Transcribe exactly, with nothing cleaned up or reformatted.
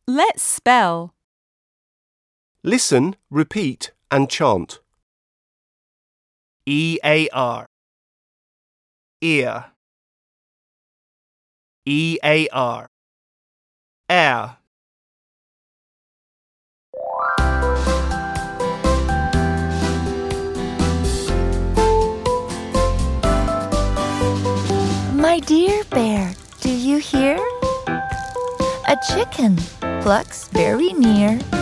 Let's spell. Listen, repeat and chant. E A R Ear E A R Air My dear bear, do you hear? A chicken plucks very near